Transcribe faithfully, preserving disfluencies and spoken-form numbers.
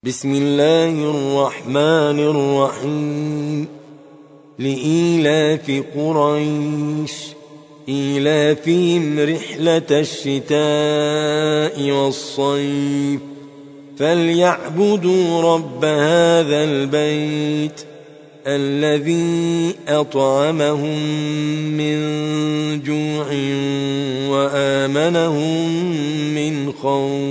بسم الله الرحمن الرحيم. لإيلاف قريش إيلافهم رحلة الشتاء والصيف فليعبدوا رب هذا البيت الذي أطعمهم من جوع وآمنهم من خوف.